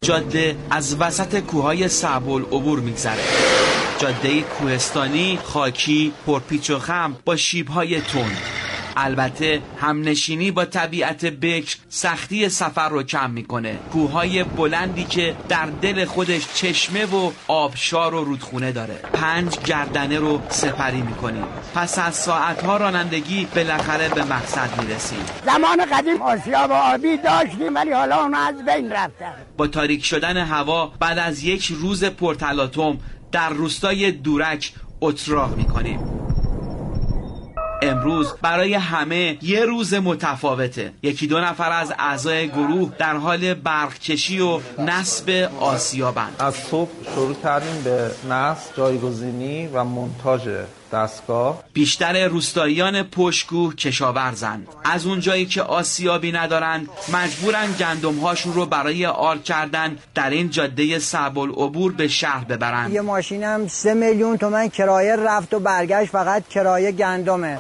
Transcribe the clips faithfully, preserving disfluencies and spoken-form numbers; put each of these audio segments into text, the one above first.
جاده از وسط کوههای صعب العبور میگذره. جاده کوهستانی، خاکی، پرپیچ و خم با شیب‌های تند. البته همنشینی با طبیعت بکر سختی سفر رو کم میکنه. کوههای بلندی که در دل خودش چشمه و آبشار و رودخونه داره. پنج گردنه رو سپری میکنیم. پس از ساعتها رانندگی بالاخره به مقصد میرسیم. زمان قدیم آسیاب آبی داشتیم ولی حالا اون از بین رفتن. با تاریک شدن هوا بعد از یک روز پرتلاطم در روستای دورک اتراق میکنیم. امروز برای همه یه روز متفاوته. یکی دو نفر از اعضای گروه در حال برق کشی و نصب آسیابند. از صبح شروع کردیم به نصب، جایگزینی و مونتاژ دستگاه. بیشتر روستاییان پشت‌کوه کشاورزند. از اونجایی که آسیابی ندارن مجبورن گندم‌هاشون رو برای آرد کردن در این جاده صعب العبور به شهر ببرن. یه ماشینم سه میلیون تومان کرایه رفت و برگشت، فقط کرایه گندمه.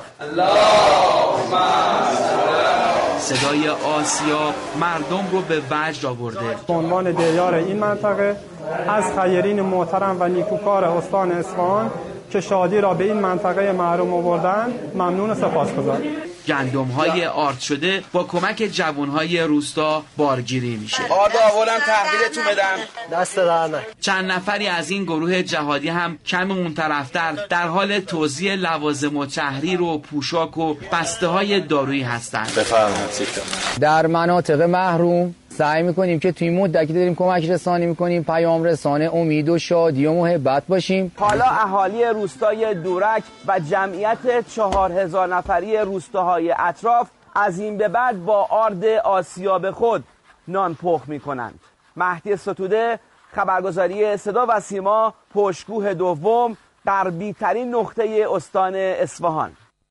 صدای آسیاب مردم رو به وجد آورده. به عنوان دیار این منطقه از خیرین محترم و نیکوکار استان اصفهان که شادی را به این منطقه محروم آوردن ممنون و سپاسگزارم. گندم‌های آرد شده با کمک جوان‌های روستا بارگیری میشه. آرد آوردم تحویلتون بدم. دست درنه. چند نفری از این گروه جهادی هم کم اون طرفتر در حال توزیع لوازم و تحریر و پوشاک و بسته‌های دارویی هستند. بفرمایید. در مناطق محروم سعی میکنیم که توی مدتی داریم کمک رسانی میکنیم، پیام رسانه امید و شادی و محبت باشیم. حالا اهالی روستای دورک و جمعیت چهار هزار نفری روستاهای اطراف از این به بعد با آرد آسیاب خود نان پخت میکنند. مهدی ستوده، خبرگزاری صدا و سیما، پشت‌کوه دوم، غربی ترین نقطه استان اصفهان.